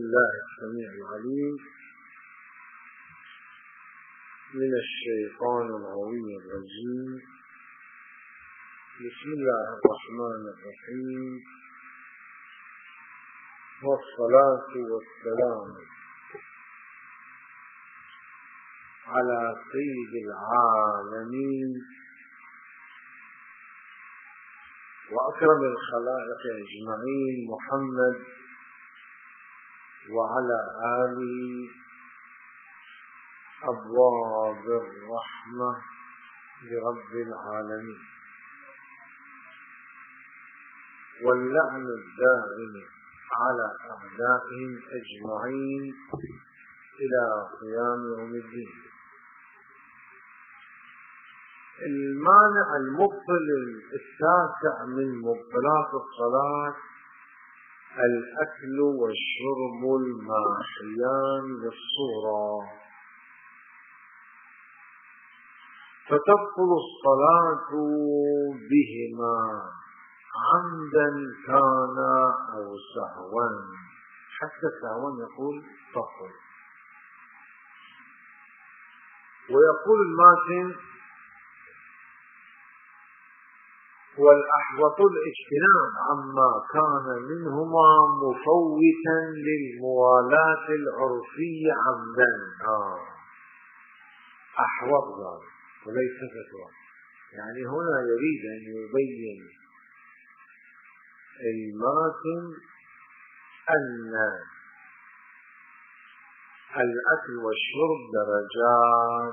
بالله السميع العليم من الشيطان الغوي الرجيم. بسم الله الرحمن الرحيم، والصلاة والسلام على سيد العالمين وأكرم الخلائق أجمعين محمد وعلى آله أبواب الرحمة لرب العالمين، واللعن الدائم على أعدائهم أجمعين إلى قيام يوم الدين. المانع المبطل التاسع من مبطلات الصلاة الأكل والشرب الماحيان للصورة، فتبطل الصلاة بهما عمدا كان أو سهوا، حتى سهوا يقول تبطل. ويقول الماتن: والأحوط الاجتناب عما كان منهما مفوتا للموالاة العرفية عمدا. أحوط ذلك وليس فتوى، يعني هنا يريد أن يبين الماتن أن الأكل والشرب درجات.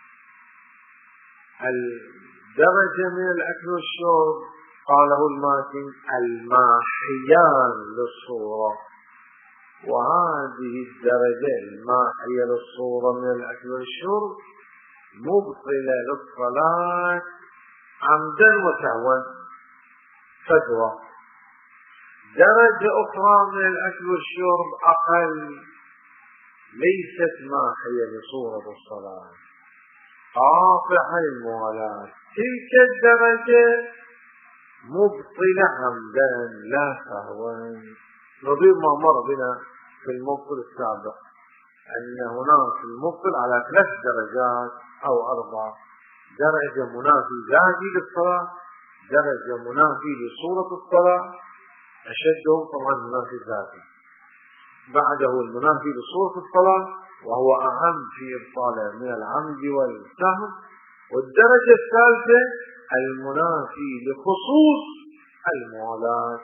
الدرجة من الأكل والشرب قاله الماتن الماحيان للصورة، وهذه الدرجة الماحية للصورة من الأكل والشرب مبطلة للصلاة عمدا وسهوا، فتوى. درجة أخرى من الأكل والشرب أقل، ليست ماحية لصورة الصلاة، قاطعة الموالاة، تلك الدرجة مبطلة عمدا لا سهوا، نظير ما مر بنا في المبطل السابق أن هناك المبطل على 3 درجات أو 4: درجة منافي ذاتي للصلاة، درجة منافي لصورة الصلاة، أشدهم طبعا المنافي الذاتي، بعده المنافي لصورة الصلاة وهو أهم في إبطاله من العمد والسهو، والدرجة الثالثة المنافي لخصوص الموالاة،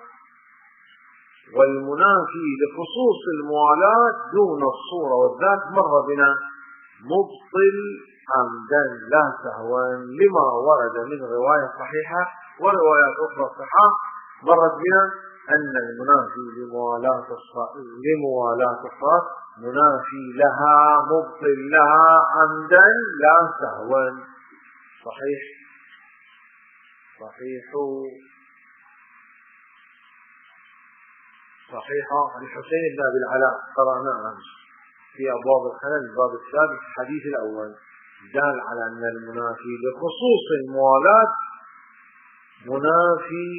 والمنافي لخصوص الموالاة دون الصورة والذات مر بنا مبطل عمدا لا سهوا، لما ورد من رواية صحيحة وروايات أخرى صحيحة مرت بنا أن المنافي لموالاة الصلاة منافي لها مبطل لها عمدا لا سهوا. صحيح عن حسين بن أبي العلاء قرأنا عنه في أبواب الخلل الباب السابق الحديث الأول، دال على أن المنافي لخصوص الموالاة منافي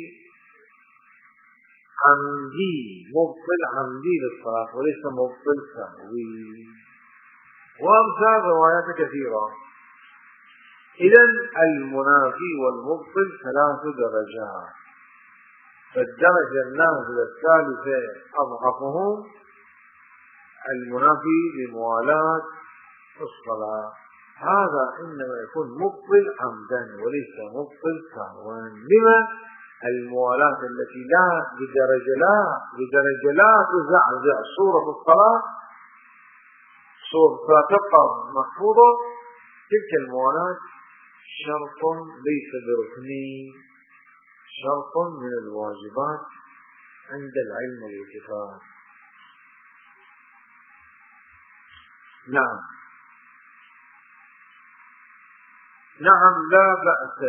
عمدي، مبطل عمدي للصلاة وليس مبطل سهوي، وأمثال روايات كثيرة. إذن المنافي والمبطل 3 درجات، فالدرجة النازلة الثالثة أضعفهم المنافي لموالاة الصلاة، هذا إنما يكون مبطل عمدا وليس مبطل سهوا. لما؟ الموالاة التي بدرجة لا تزعزع صورة الصلاة، صورة الصلاة تبقى محفوظة، تلك الموالاة شرط ليس بركني، شرط من الواجبات عند العلم والاتفاق. نعم لا بأس.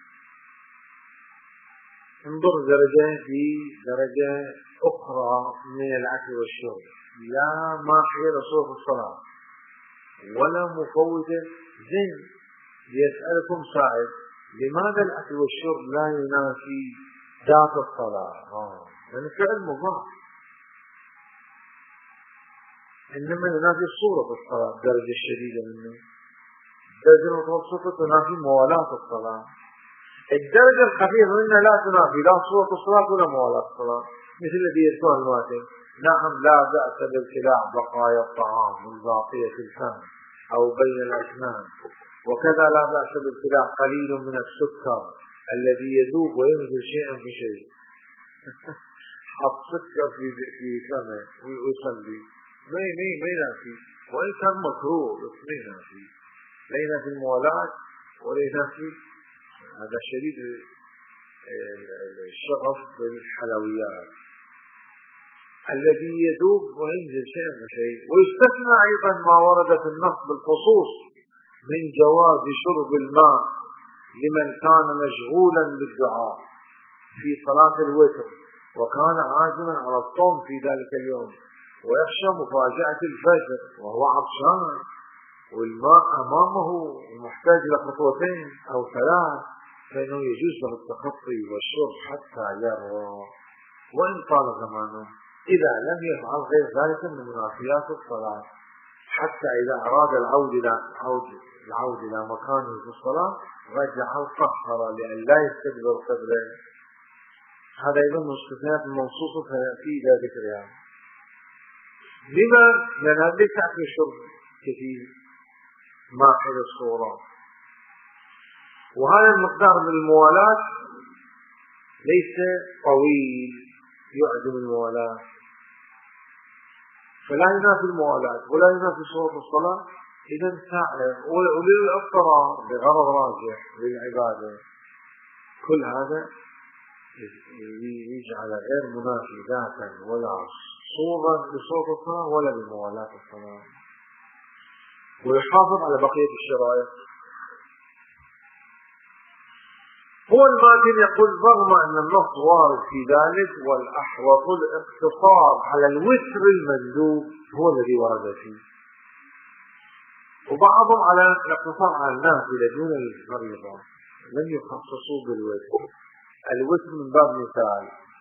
انظر درجة في درجة أخرى من الأكل والشرب، لا ماحية لصورة الصلاة ولا مفوتة. زين، يسألكم سائل: لماذا الأكل والشرب لا ينافي ذات الصلاة؟ لأن فعل مضاف، إنما ينافي الصورة في الصلاة الدرجة الشديدة منه. الدرجة المتوسطة تنافي موالاة الصلاة. الدرجة الخفيفة منها لا تنافي لا صورة الصلاة ولا موالاة الصلاة، مثل الذي يذكر الماتن: نعم لا بأس بابتلاع بقايا الطعام الباقية في الفم أو بين الأسنان، وكذا لا بأس بابتلاع قليل من السكر الذي يذوب وينزل شيئا بشيء. حط سكر في فمه ويصلي ما ينافي، وإن كان مكروه بس ما ينافي، لا ينافي الموالاة ولا ينافي. هذا شديد الشغف بالحلويات الذي يذوب وينزل شيئا بشيء. ويستثنى أيضا ما ورد في النص بالخصوص من جواز شرب الماء لمن كان مشغولا بالدعاء في صلاة الوتر وكان عازما على الصوم في ذلك اليوم ويخشى مفاجأة الفجر وهو عطشان والماء أمامه ومحتاج إلى خطوتين أو ثلاث، فإنه يجوز له التخطي والشرب حتى يروى وإن طال زمانه، إذا لم يفعل غير ذلك من منافيات الصلاة، حتى إذا أراد العود إلى مكانه في الصلاة رجع القهر لأن لا يستدبر قبله. هذا أيضا من استثناءات المنصوصة في ذكرها. لما؟ لأن هذا ليس أكل الشرب كثير ماحل الصورة، وهذا المقدار من الموالاة ليس طويل يعدم الموالاة، فلا ينافي الموالاة ولا ينافي صورة الصلاة. إذا سائر وللأضطرار بغرض راجح للعبادة، كل هذا يجعل غير منافي ذاتا ولا صورة لصورة الصلاة ولا لموالاة الصلاة، ويحافظ على بقية الشرائط. هو الماتن يقول: رغم أن النص وارد في ذلك والأحوط الاقتصار على الوتر المندوب هو الذي ورد فيه، وبعضهم على الاقتصار على النافلة دون الفريضة، لم يخصصوا بالوتر. الوتر من باب مثال.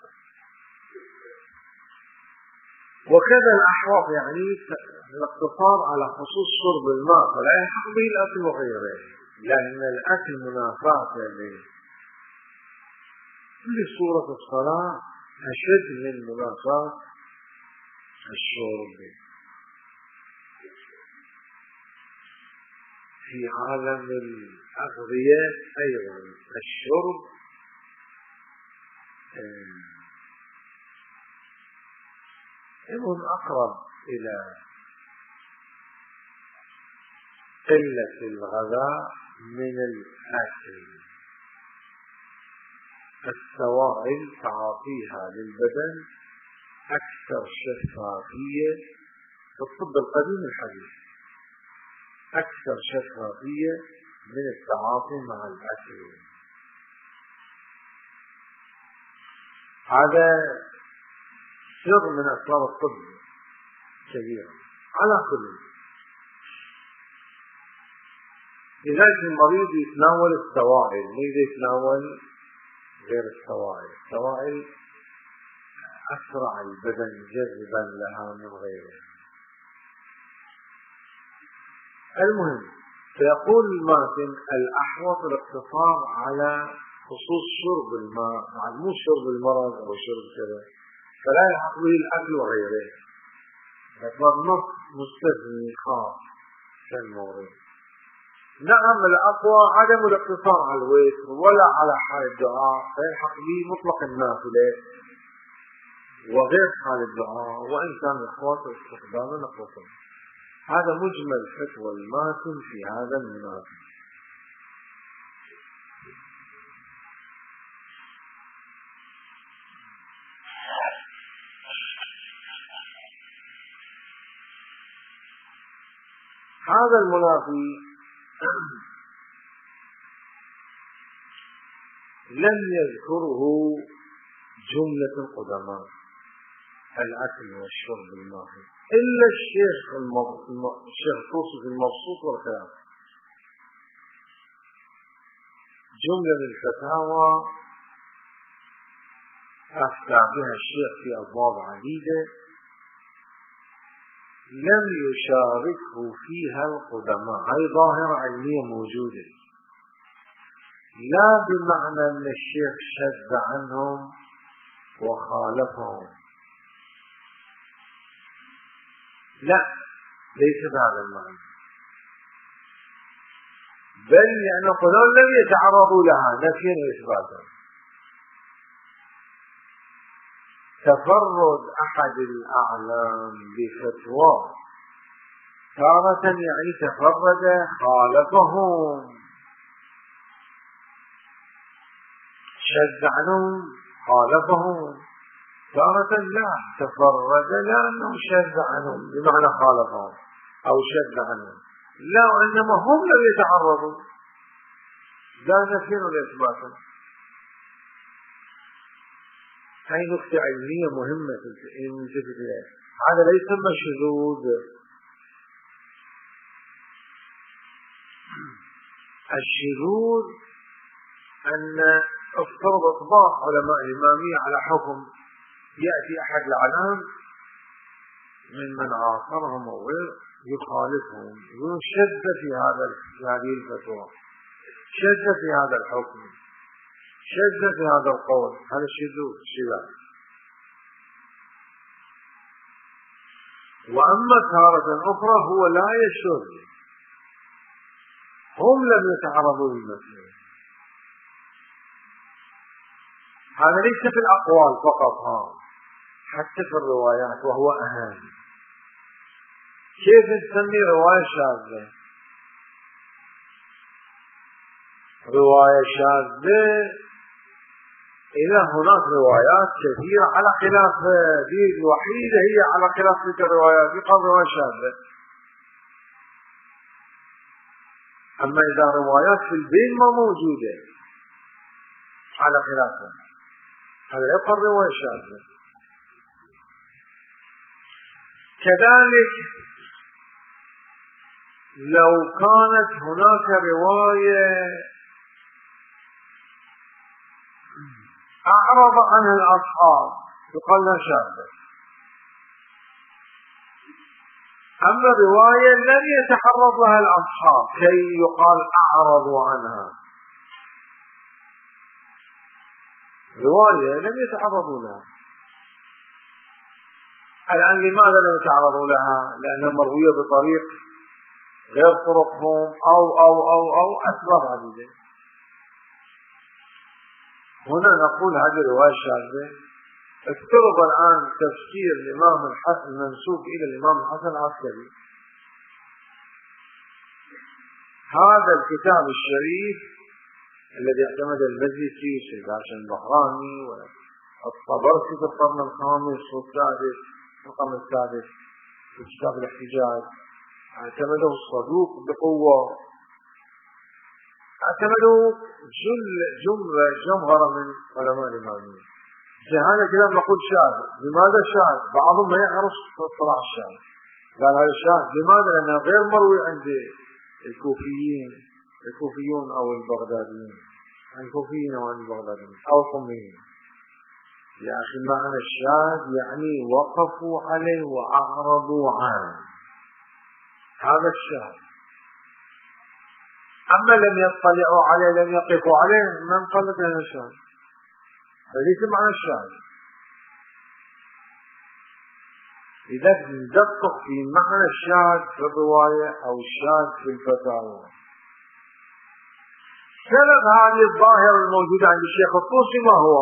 وكذا الأحوط يعني الاقتصار على خصوص شرب الماء، فلا يلحق به الأكل وغيره، لأن الأكل منافاة لصورة الصلاة أشد من منافاة الشرب. في عالم الأغذية أيضا الشرب يكون أقرب إلى قلة الغذاء من الأكل. السوائل تعاطيها للبدن أكثر شفافية في الطب القديم الحديث، أكثر شفافية من التعاطي مع الأكل. هذا سر من أسرار الطب كبيرة. على كل، لذلك المريض يتناول السوائل، لذلك يتناول غير السوائل. السوائل أسرع البدن جذبا لها من غيره. المهم، فيقول الماتن: الأحوط الاقتصار على خصوص شرب الماء، مو شرب المرض أو شرب كذا، فلا يلحق به الأكل وغيره. فالنص مستثني خاص كالمورد. نعم، الأقوى عدم الاقتصار على الوتر ولا على حال الدعاء، فيلحق به مطلق النافلة وغير حال الدعاء، وإن كان الأخوات استخداما نقصا. هذا مجمل فتوى الماتن في هذا المناسب. هذا المنافي لم يذكره جملة القدماء الأكل والشرب الماء إلا الشيخ توصف المبسوط والخلاف. جملة من الفتاوى أفتى بها الشيخ في أبواب عديدة لم يشاركه فيها القدماء. هاي ظاهرة علمية موجودة، لا بمعنى أن الشيخ شد عنهم وخالفهم، لا، ليس بهذا المعنى، بل لأن القدماء لم يتعرضوا لها نفيا وإثباتا. تفرد أحد الأعلام بفتوى تارة يعني تفرد خالفهم، شد عنهم خالفهم، تارة لا تفرد لأنه شد عنهم بمعنى خالفهم أو شد عنهم، لا، وإنما هم لم يتعرضوا، لا نفيا ولا إثباتا. هاي نقطة علمية مهمة نلتفت إليها. هذا لا يسمى شذوذ. الشذوذ أن افترض إطباق علماء الإمامية على حكم، يأتي أحد الأعلام من عاصرهم أو يخالفهم، يشد في هذه الفتوى، شد في هذا الحكم، شد في هذا القول، هذا الشذوذ شذاذ. وأما تارة أخرى هو لا يشذ، هم لم يتعرضوا للمسألة. هذا ليس في الأقوال فقط، حتى في الروايات، وهو أهم. كيف نسمي رواية شاذة؟ رواية شاذة إذا هناك روايات كثيرة على خلاف دي الوحيدة هي على خلاف تلك الروايات يقال رواية شاذة. أما إذا روايات في البين ما موجودة على خلافها، هذا يقال رواية شاذة. كذلك لو كانت هناك رواية أعرض عنها الأصحاب يقال لها شاذة. أما رواية لم يتحرض لها الأصحاب كي يقال أعرضوا عنها، رواية لم يتعرضوا لها. الآن لماذا لم يتعرضوا لها؟ لأنها مروية بطريق غير طرقهم أو أسباب عديدة. هنا نقول هذه رواية شاذة. افترض الآن تفسير الإمام الحسن المنسوب إلى الإمام الحسن العسكري، هذا الكتاب الشريف الذي اعتمد المجلسي والشيخ البحراني والطبرسي في القرن الخامس والسادس القرن السادس في كتاب الاحتجاج، اعتمده الصدوق بقوة، اعتمدوا جمهرة من علماء الإمامية. في هذا الكلام نقول شاذ. لماذا شاذ؟ بعضهم ما يعرف اصطلاح الشاذ، قال هذا شاذ. لماذا؟ لأنه غير مروي عند الكوفيون أو البغداديين، الكوفيين أو البغداديين أو القميين. يا أخي معنى الشاذ يعني وقفوا عليه وأعرضوا عنه، هذا الشاذ. أما لم يطلعوا عليه، لم يقفوا عليه، من قال لك هذا الشاذ؟ فليس معنى الشاذ. إذا ندقق في معنى الشاذ في الرواية أو الشاذ في الفتاوى. سبب هذه الظاهرة الموجودة عند الشيخ الطوسي ما هو؟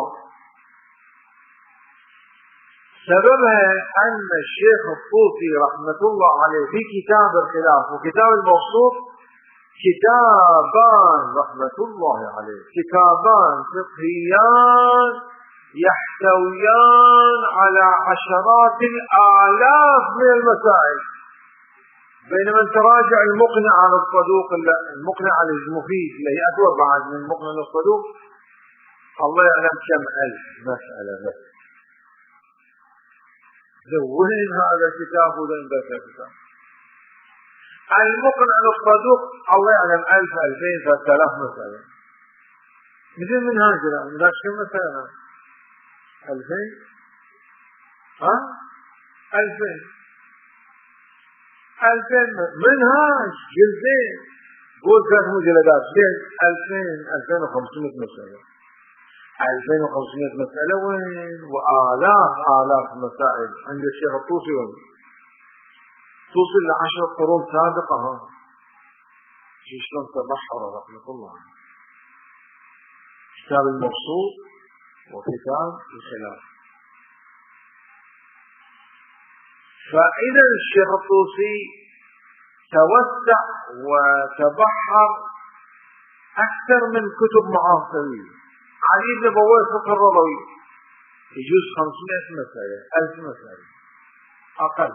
سببها أن الشيخ الطوسي رحمة الله عليه في كتاب الخلاف وكتاب الموصوف كتابان رحمة الله عليه، كتابان فقهيان يحتويان على عشرات الآلاف من المسائل. بينما تراجع المقنع على الصدوق، المقنع على المفيد اللي أدور بعد من المقنع على الصدوق، الله يعلم كم ألف مسألة بس. وين هذا الكتاب وين ذاك الكتاب؟ المقنع على الصدوق الله يعلم 1000 2000 3000 مسألة. مثل من هاجر من ذاك كم مسألة؟ 2000 2000 2000 منهاج جلدين، قول 3 مجلدات، زين 2500 مسألة. 2500 مسألة وين؟ وآلاف مسائل عند الشيخ الطوسي وين؟ توصل ل10 قرون سابقة. شلون تبحر رحمة الله. كتاب المبسوط وكتاب الخلاف. فإذا الشيخ الطوسي توسع وتبحر أكثر من كتب معاصرية. علي بن بويه فقه الرضوي يجوز 500 مسألة، 1000 مسألة أقل.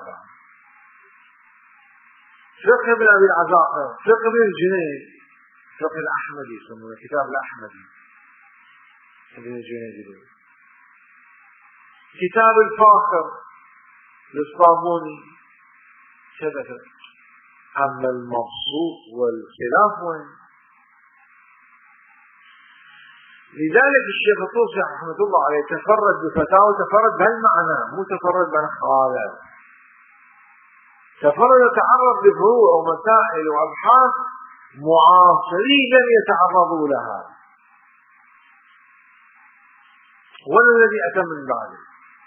فقه ابن أبي العزاقر، فقه ابن الجنيد، فقه الأحمدي يسمونه كتاب الأحمدي ابن الجنيد، كتاب الفاخر للصابوني كذا. أما المبسوط والخلاف وين؟ لذلك الشيخ الطوسي رحمة الله عليه تفرد بفتاوى، تفرد بهالمعنى، مو تفرد بهالخالة. تفرد يتعرض لفروع ومسائل وأبحاث معاصرين لم يتعرضوا لها، ولا الذي أتى من بعده.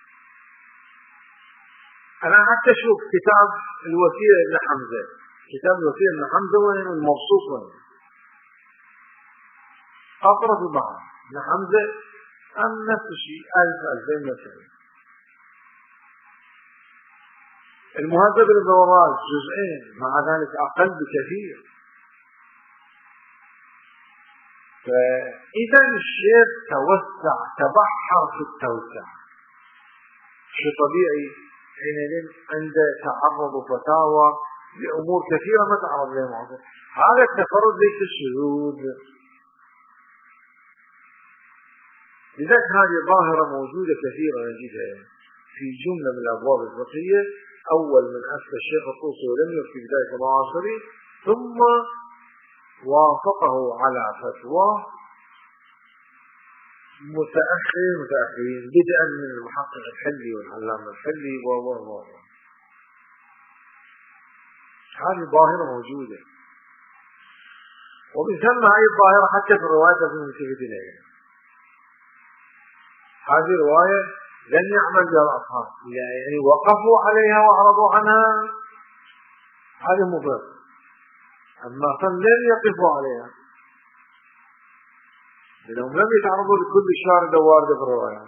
أنا حتى أشوف كتاب الوسيلة ابن حمزة، كتاب الوسيلة ابن حمزة وين؟ المبسوط وين؟ أقرب بعض ابن حمزة أم نفس الشيء 1000-2000 مسألة. المهذب الدورات جزئين، مع ذلك أقل بكثير. فإذا الشيخ توسع، تبحر في التوسع. شو طبيعي حينئذ عند تعرض فتاوى لأمور كثيرة ما تعرض لها. هذا التفرد ليس الشذوذ. لذلك هذه ظاهرة موجودة كثيرة نجدها في جملة من الأبواب الفقهية. أول من أفتى الشيخ الطوسي ولم يفتي بداية معاصره، ثم وافقه على فتوى متأخرين بدءا من المحقق الحلي والعلامة الحلي هذه ظاهرة موجودة، ومن ثم هذه الظاهرة حتى في الروايات التي نلتفت إليها. هذه رواية لن يعمل بها الأصحاب، يعني وقفوا عليها وأعرضوا عنها، هذه مضر. أما لم يقفوا عليها، لأنهم لم يتعرضوا لكل شاردة واردة في الروايات.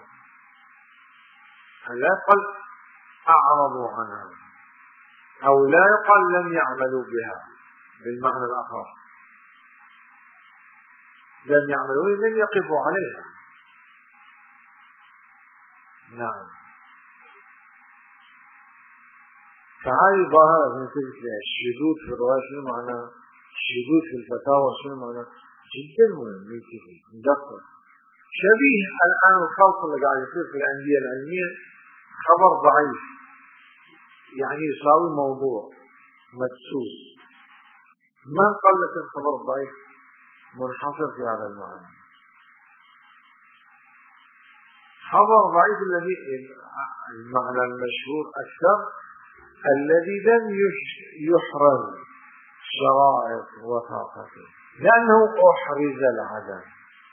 لا يقل أعرضوا عنها، أو لا يقل لم يعملوا بها بالمعنى الآخر. لم يعملوا، لم يقفوا عليها. نعم. فهذه ظاهرة مثل الشذوذ في الرواية. شنو معنى الشذوذ في الفتاوى؟ شنو معنى؟ جدا مهم ندقق. شبيه الآن الخلط اللي قاعد يصير في الأندية العلمية، خبر ضعيف يعني يساوي موضوع مدسوس. ما قال لك الخبر الضعيف منحصر في هذا المعنى. خبر ضعيف الذي المعنى المشهور أكثر الذي لم يحرز شرائط وثاقته، لأنه أحرز العدم.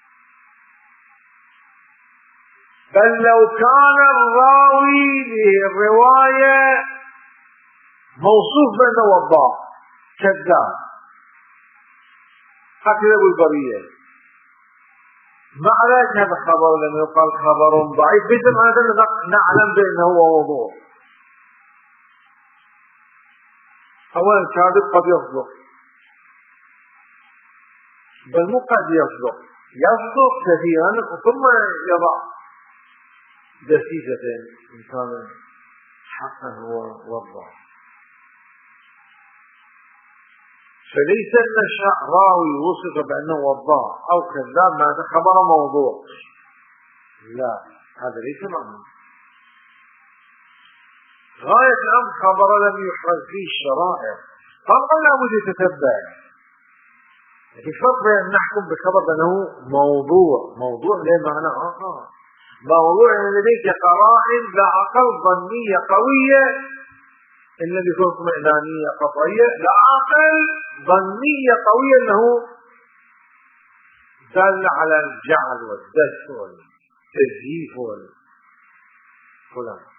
بل لو كان الراوي للرواية موصوف بأنه وضاع كذاب، أكذب البرية، مع ذلك هذا الخبر لم يقال خبر ضعيف، مثل ما نعلم بأنه هو موضوع. أولا الكاذب قد يصدق، بل مو قد يصدق كثيرا، ثم يضع دسيسة إن كان حقا هو وضع. فليس أن راوي وصف بأنه وضاع أو كذاب معنى خبر موضوع، لا، هذا ليس معنى. غاية الأمر خبر لم يحرز فيه الشرائع، طبعا لابد يتتبع. في فرق بين نحكم بخبر بأنه موضوع له معنى آخر. موضوع يعني لديك قرائن لا أقل ظنية قوية إلا بيكون اطمئنانية قطعية، العقل ظنية قوية أنه دل على الجعل والدس والتزييف والفلان.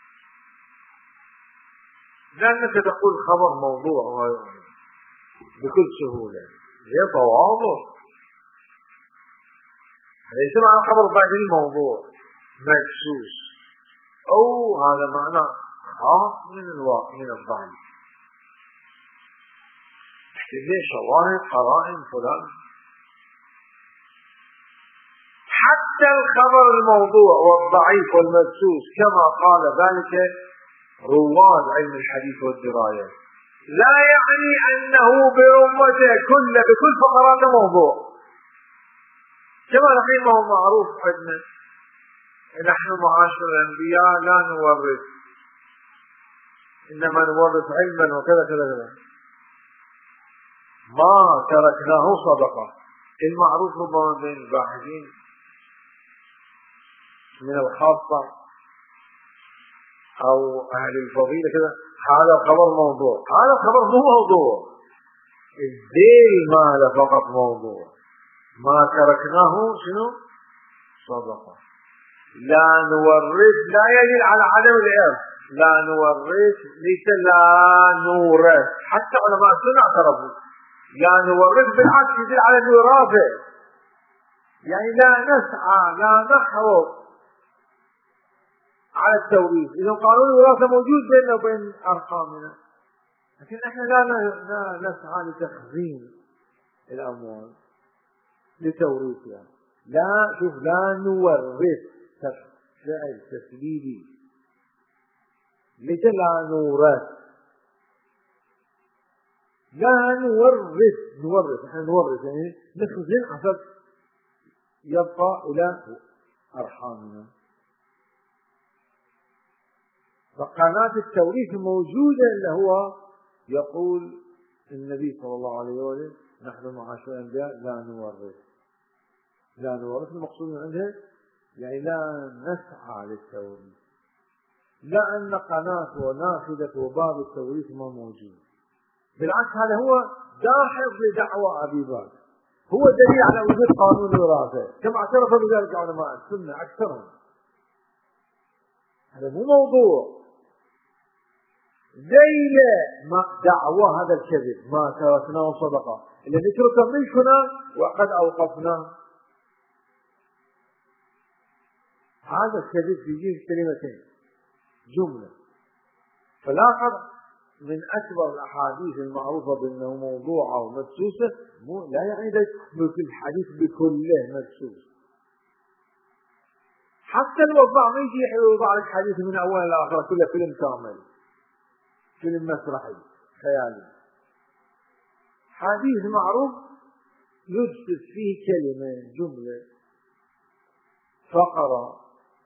لأنك تقول خبر موضوع بكل سهولة، هي تواضع، ليس معنى خبر بعد الموضوع مدسوس، أو هذا معنى خاص من الضعيف، ليش شواهد قرائن فلان. حتى الخبر الموضوع والضعيف والمدسوس كما قال ذلك رواد علم الحديث والدراية، لا يعني أنه برمته بكل فقرات موضوع، كما الحين ما هو معروف عندنا نحن معاشر الأنبياء لا نورث، إنما نورث علما وكذا كذا كذا، ما تركناه صدقة. المعروف ربما بين الباحثين من الخاصة أو أهل الفضيلة كذا، هذا الخبر موضوع، هذا الخبر مو موضوع، الذيل ماله فقط موضوع، ما تركناه شنو صدقة. لا نورث لا يدل على عدم الإرث، لا نورث ليس لا نورث، حتى علماء السنة اعترفوا لا نورث، بالعكس يدل على الوراثة، يعني لا نسعى لا نحرص على التوريث. إذا قانون الوراثة موجود بيننا وبين أرقامنا، لكن احنا لا نسعى لتخزين الأموال لتوريثها. لا شوف، لا نورث فعل تسليلي، ليس لا نورث، لا نورث احنا نورث يعني نخزن حسب يبقى إلى أرحامنا. فقناة التوريث موجودة، اللي هو يقول النبي صلى الله عليه وسلم نحن معاشر الأنبياء لا نورث، المقصود من عندها يعني لا نسعى للتوريث، لأن قناة ونافذة وباب التوريث ما موجود. بالعكس هذا هو داحض لدعوى أبي بكر، هو دليل على وجود قانون الوراثة كما اعترف بذلك علماء السنة أكثرهم. هذا مو موضوع ليلة ما دعوى هذا الكذب، ما تركناه صدقة، اللي نترك ملكنا وقد أوقفناه، هذا الكذب يجي كلمتين جملة. فلاحظ من أكبر الأحاديث المعروفة بأنه موضوع أو مدسوسة لا يعني ذلك الحديث بكله مدسوس. حتى الوضع ما يجي يوضع لك حديث من أول لآخر كله فيلم كامل، فيلم مسرحي خيالي. حديث معروف يدسس فيه كلمة جملة فقرة.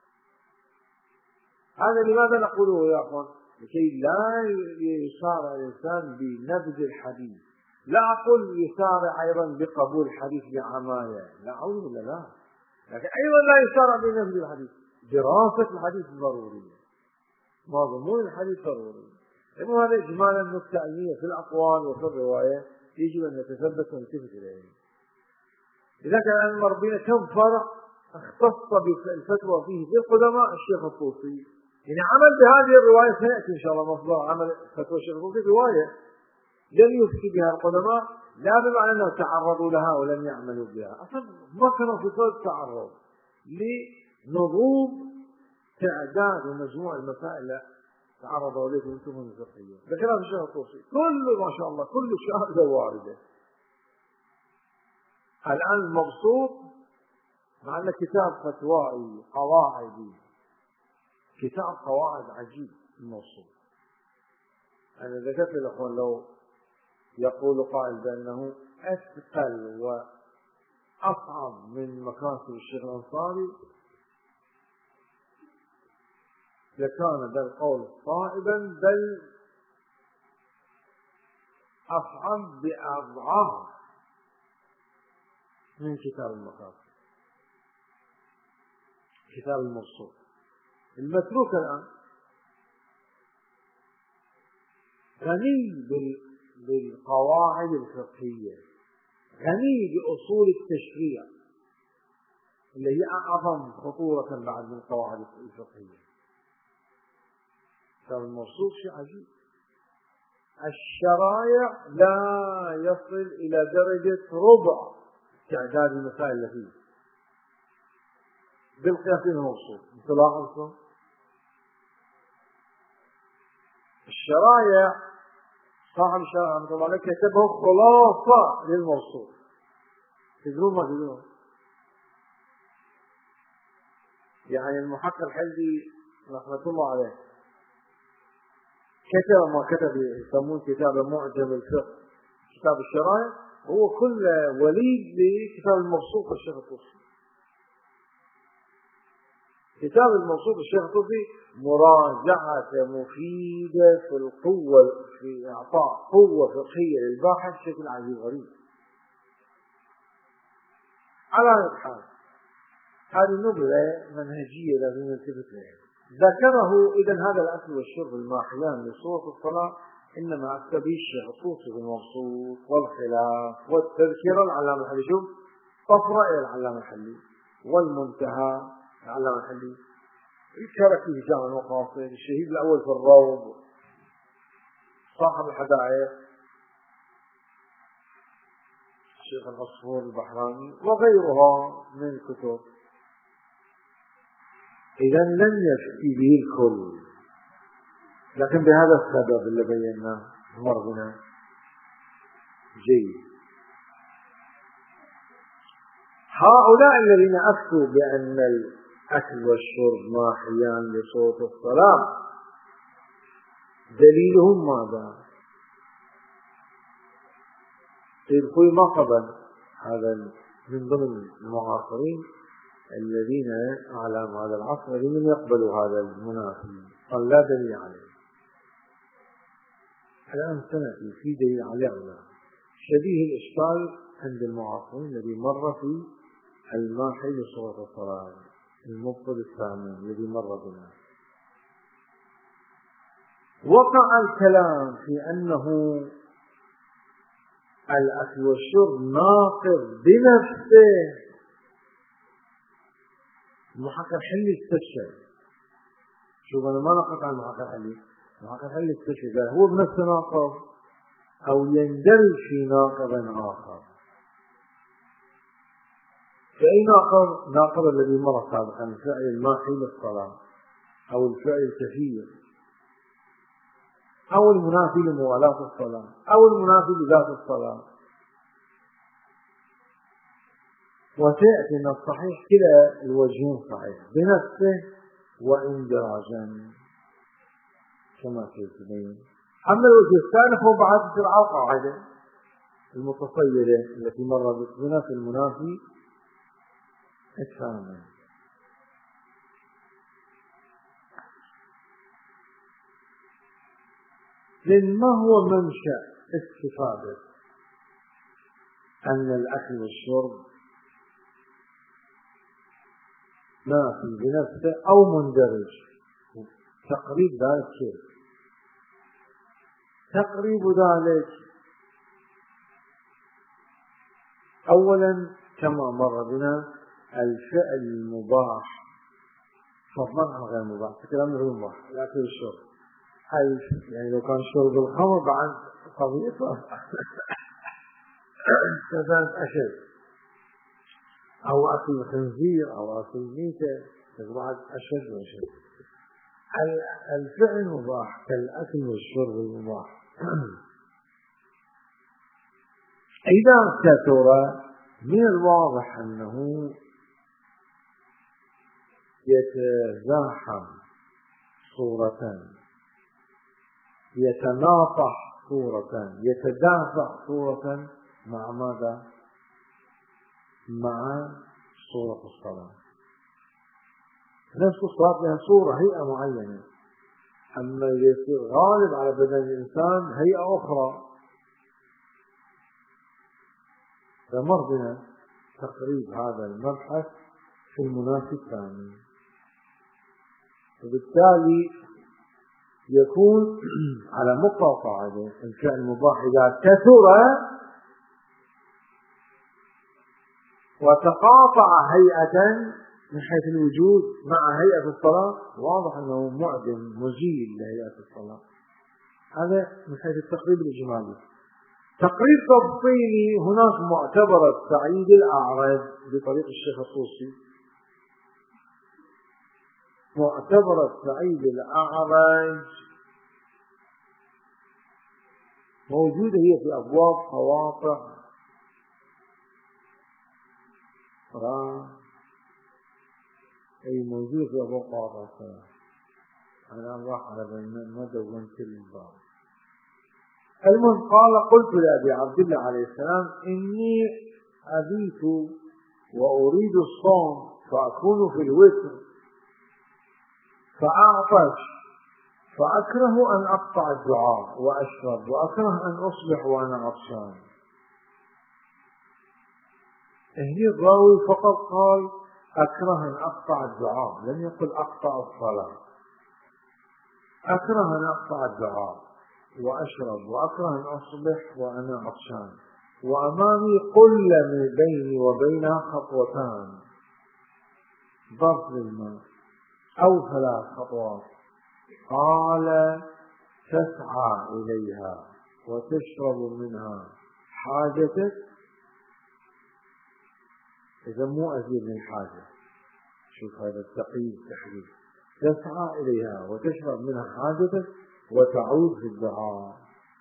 هذا لماذا نقوله يا أخوان؟ لكي لا يسارع الإنسان بنبذ الحديث، لا أقول يسارع أيضا بقبول الحديث بعماية، لا أعوذ بالله، لا، لكن أيضا لا يسارع بنبذ الحديث، دراسة الحديث ضرورية، مضمون الحديث ضروري. لأنه هذا إجمالا نكتة علمية في الأقوال وفي الرواية يجب أن نتثبت ونلتفت إليه. إذا كان المربين كم فرق اختص بالفتوى فيه في القدماء الشيخ الطوسي، يعني عمل بهذه الرواية سيأتي إن شاء الله مصدر عمل فتوى الشيخ الطوسي رواية لم يفتي بها القدماء، لا بمعنى أنه تعرضوا لها ولم يعملوا بها، أصلا ما كانوا في صورة تعرض لنظوم تعداد ومجموع المسائل تعرضوا إليه في كتبهم الفقهية. بكلام الشيخ الطوسي كله ما شاء الله كل شاهدة واردة. الآن المبسوط مع أن كتاب فتوائي قواعدي، كتاب قواعد عجيب الموصول. أنا ذكرت للأخوان لو يقول قائل بأنه أثقل وأصعب من مكاسب الشيخ الأنصاري لكان ذا القول صائبا، بل أصعب بأضعاف من كتاب المقاصد، كتاب المبسوط المتروك الآن. غني بالقواعد الفقهية، غني بأصول التشريع اللي هي أعظم خطورة بعد من القواعد الفقهية. فالموصول شيء عجيب. الشرائع لا يصل إلى درجة ربع تعداد المسائل اللي فيه بالقياس الموصول. انطلاقكم الشرائع صاحب الشرائع رحمه الله عليه كتبه خلاصة للموصول. تدرون ما تدرون؟ يعني المحقق الحلبي رحمة الله عليه كتب ما كتب يسمون كتاب معجم الفقه، كتاب الشرائع، هو كل وليد لكتاب الموصول الشيخ الطوسي. كتاب الموصول الشيخ الطوسي مراجعة مفيدة في القوة، في إعطاء قوة فقهية للباحث بشكل عجيب غريب. على الحال هذه نبذة منهجية لازم نلتفت لها. ذكره إذا هذا الأكل والشرب الماحيان لصورة الصلاة إنما أكتب به الشيخ الطوسي بالمبسوط والخلاف والتذكرة العلامة الحلي، شوف طفرة العلامة الحلي والمنتهى العلامة الحلي، يشارك فيه جامع المقاصد، الشهيد الأول في الروض، صاحب الحدائق الشيخ العصفور البحراني وغيرها من الكتب. إذا لن يفتي به الكل، لكن بهذا السبب اللي بيناه مرضنا جيد. هؤلاء الذين أفتوا بأن الأكل والشرب ماحيان لصوت الصلاة دليلهم ماذا؟ سيد خوي ما قبل هذا من ضمن المعاصرين الذين أعلام هذا العصر لمن يقبلوا هذا المنافي، قال لا دليل عليه. الآن سنأتي في دليل عليه أو لا. شبيه الإشكال عند المعاصرين الذي مر في الماحي لصورة الصلاة المبطل الثاني الذي مر بنا. وقع الكلام في أنه الأكل والشرب ناقض بنفسه. المحقق الحلي استشهد، شوف أنا ما نقط عن المحقق الحلي، المحقق الحلي استشهد هو بنفسه ناقض أو يندرج في ناقض آخر. فأي ناقض؟ ناقض الذي مر سابقا، الفعل الماحي للصلاة أو الفعل الكثير أو المنافي لموالاة الصلاة أو المنافي لذات الصلاة. وسيأتي أن الصحيح كلا الوجهين صحيح بنفسه واندراجا كما سيتبين. أما الوجه الثاني فهو بعد سرعة قاعدة المتصيدة التي مرت بنا في المنافي الثاني. لأن ما هو منشأ استفادة أن الأكل والشرب نافي بنفسه أو مندرج؟ تقريب ذلك شيء، تقريب ذلك أولا كما مر بنا الفعل المباح فضلا عن غير مباح، تكلمنا في المباح الأكل والشرب، يعني لو كان شرب الخمر بعد قضيته كانت أشد، أو أكل الخنزير أو أكل الميتة بعد أشد وأشد. الفعل المباح كالأكل والشرب المباح إذا كثر من الواضح أنه يتزاحم صورة، يتناطح صورة، يتدافع صورة مع ماذا؟ مع صورة الصلاة. نفس الصلاة لها صورة هيئة معينة، أما يصير غالب على بدن الإنسان هيئة أخرى. فمر بنا تقريب هذا المبحث في المنافي الثاني. وبالتالي يكون على مقتضى قاعدة الفعل المباح إذا كثر وتقاطع هيئة من حيث الوجود مع هيئة الصلاة، واضح أنه معدم مزيل لهيئة الصلاة. هذا من حيث التقريب الإجمالي. تقريب تفصيلي، هناك معتبرة سعيد الأعرج بطريق الشيخ الطوسي. معتبرة سعيد الأعرج موجودة هي في أبواب قواطع أي موجودة في أبواب قواطع. أنا راح على ما دونت الباب. المهم قال: قلت لأبي عبد الله عليه السلام: إني أبيت وأريد الصوم فأكون في الوتر فأعطش فأكره أن أقطع الدعاء وأشرب وأكره أن أصبح وأنا عطشان. هنا الراوي فقط قال أكره أن أقطع الدعاء، لم يقل أقطع الصلاة. أكره أن أقطع الدعاء وأشرب وأكره أن أصبح وأنا عطشان، وأمامي قلة من بيني وبينها خطوتان، ضرب الماء أو 3 خطوات. قال: تسعى إليها وتشرب منها حاجتك، إذا مو أزيد من حاجة. شوف هذا التقييد تحديد. تسعى إليها وتشرب منها حاجتك وتعود في الدعاء.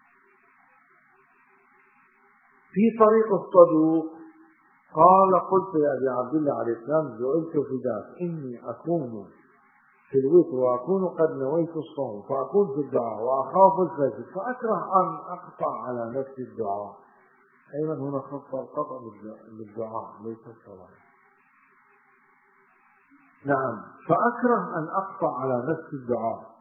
في طريق الصدوق قال: قلت لأبي عبد الله عليه السلام: جعلت فداك إني أكون في الوتر وأكون قد نويت الصوم فأكون في الدعاء وأخاف الفجر فأكره أن أقطع على نفسي الدعاء. أيضا هنا خط القطع بالدعاء ليس الصلاة. نعم، فأكره أن أقطع على نفسي الدعاء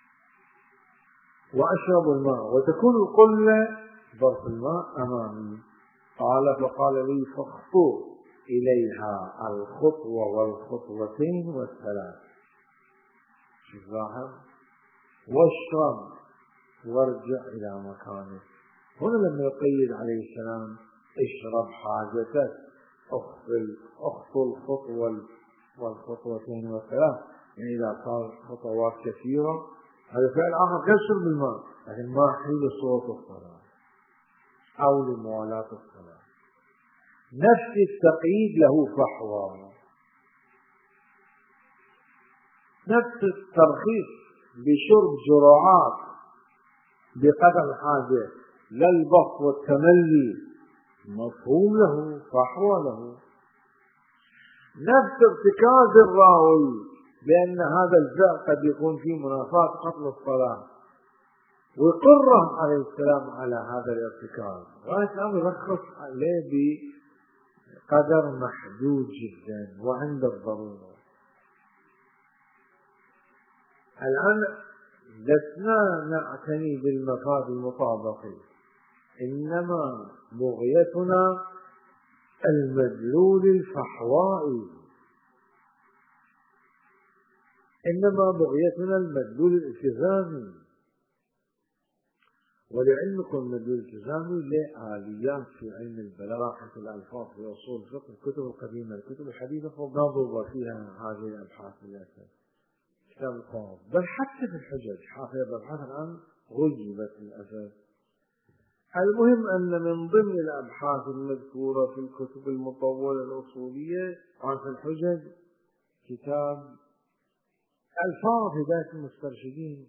وأشرب الماء وتكون القلة ظرف الماء أمامي. قال: فقال لي: فاخطو إليها الخطوة والخطوتين والثلاث. شوف لاحظ، واشرب وارجع إلى مكانك. هنا لما يقيد عليه السلام اشرب حاجتك، اخطو الخطوة والخطوتين والثلاث، يعني إذا صار خطوات كثيرة هذا فعل آخر كشرب الماء، لكن ما حيل صوت الصلاة أو لموالاة الصلاة. نفس التقييد له فحوى، نفس الترخيص بشرب جرعات بقدر الحاجة لا البسط والتملي مفهوم له فحوى له. نفس ارتكاز الراوي بأن هذا الفعل قد يكون فيه منافاة قبل الصلاة ويقره عليه السلام على هذا الارتكاز، وهذا يرخص عليه بقدر محدود جدا وعند الضرورة. الآن لسنا نعتني بالمفاد المطابقي، إنما بغيتنا المدلول الفحوائي، إنما بغيتنا المدلول الالتزامي. ولعلمكم المدلول الالتزامي له آليات في علم البلاغة، الألفاظ في أصول الفقه، الكتب القديمة، الكتب الحديثة فنظر فيها هذه الأبحاث للأسف. كتاب القواعد، بل حتى في الحجج حافظ الأبحاث الآن غيبت للأسف. المهم أن من ضمن الأبحاث المذكورة في الكتب المطولة الأصولية عن الحجج كتاب ألفاظ هداية المسترشدين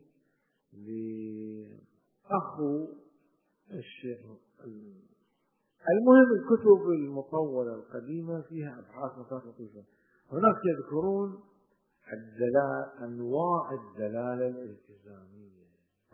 لأخو الشيخ. المهم الكتب المطولة القديمة فيها أبحاث لطيفة. هناك يذكرون أنواع الدلالة الالتزامية،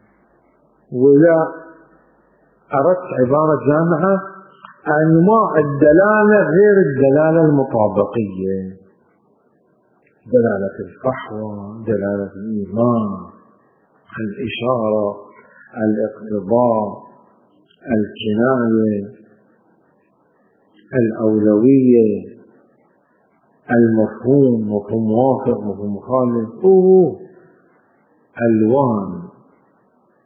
ولا أردت عبارة جامعة: أنواع الدلالة غير الدلالة المطابقية، دلالة الفحوى، دلالة الإيمان، الإشارة، الاقتضاء، الكناية، الأولوية، المفهوم، مفهوم موافق، مفهوم مخالف، ألوان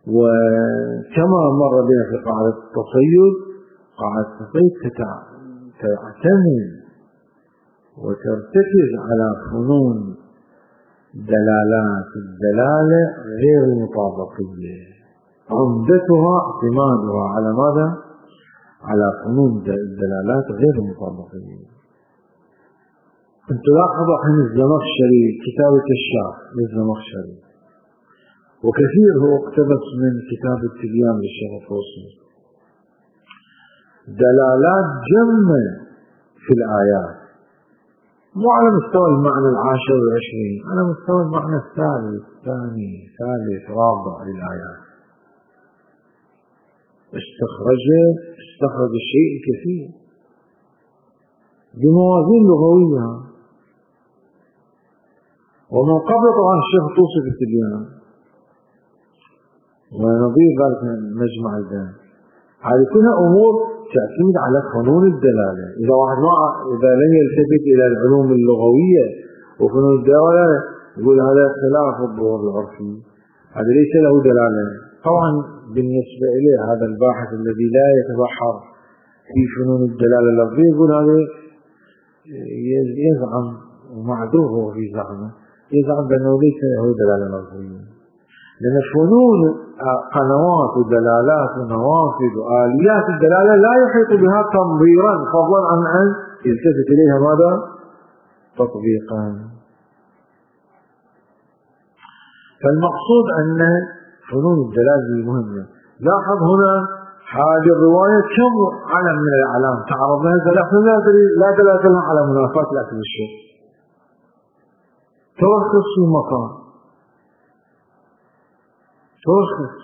وكما مر بنا في قاعدة التصيد، قاعدة التصيد تعتمد وترتكز على فنون دلالات الدلالة غير المطابقية، عمدتها اعتمادها على ماذا؟ على فنون الدلالات غير المطابقية. انت لاحظ عن الزمخشري كتابة الشاف للزمخشري، وكثير هو اقتبس من كتاب التبيان للشيخ الطوسي، دلالات جمة في الآيات، مو على مستوى المعنى 10 و20، على مستوى المعنى الثالث، ثاني، ثالث، رابع للآيات. استخرج الشيء الكثير بموازين لغوية. ومن قبل طبعا الشيخ الطوسي في التبيان، ونظير ذلك من مجمع البيان. هذه كلها أمور تعتمد على فنون الدلالة. إذا لم يلتفت إلى العلوم اللغوية وفنون الدلالة يقول هذا خلاف الظهور العرفي، هذا ليس له دلالة. طبعا بالنسبة إليه هذا الباحث الذي لا يتبحر في فنون الدلالة اللفظية يقول هذا يزعم، ومعذور هو في زعمه، يزعم بأنه ليس له دلالة لفظية، لأن فنون قنوات ودلالات ونوافذ وآليات الدلالة لا يحيط بها تنظيرا، فضلا عن أن يلتفت إليها ماذا؟ تطبيقا. فالمقصود أن فنون الدلالة مهمة. لاحظ هنا هذه الرواية كم علم من الأعلام تعرض لها، لا دلالة لها على منافاة الأكل والشرب، ترخص في المكان، ترخص.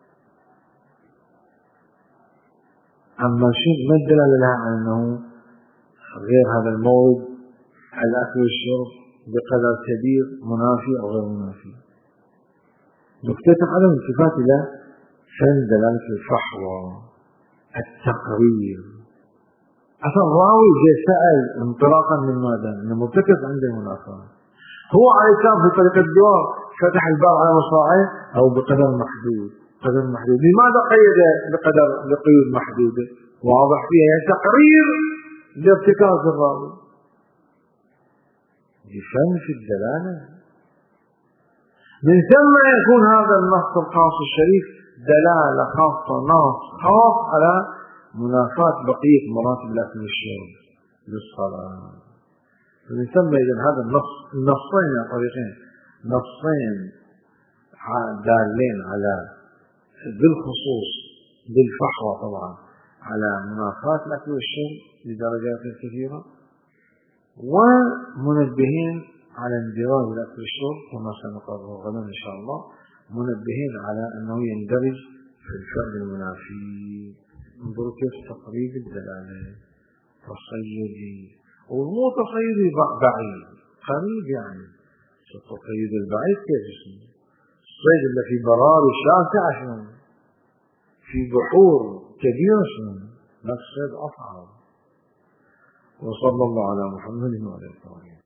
أما شيء ما الدلالة لها على أنه غير هذا المورد الأكل والشرب بقدر كبير منافي أو غير منافي. نكتة عدم التفات إلى فن دلالة الفحوى، التقرير. أصلا الراوي جاء سأل انطلاقا من ماذا؟ من مرتكز عنده منافاة. هو على كان في طريقة الجواب فتح الباب على مصراعيه أو بقدر محدود، قدر محدود. لماذا قيد بقيود محدودة؟ واضح فيها تقرير لارتكاز الراوي بفن في الدلالة. من ثم يكون هذا النص الخاص الشريف دلالة خاصة، نص خاص على منافاة بقية مراتب الأكل والشرب للصلاة. من ثم إذن هذا النصين يا طريقين، نصين دالين على بالخصوص بالفحوى طبعا على منافاة الأكل والشرب لدرجات كثيرة، ومنبهين على اندراج الأكل والشرب كما سنقرر غدا إن شاء الله، منبهين على أنه يندرج في الفعل المنافي. انظروا كيف تقريب الدلالة تصيدي، ومو تصيدي بعيد، قريب يعني. التصيد البعيد كيف اسمه؟ الصيد اللي في براري شاسعة شنو؟ في بحور كبيرة شنو؟ نفس الصيد أصعب. وصلى الله على محمد وعلى آله.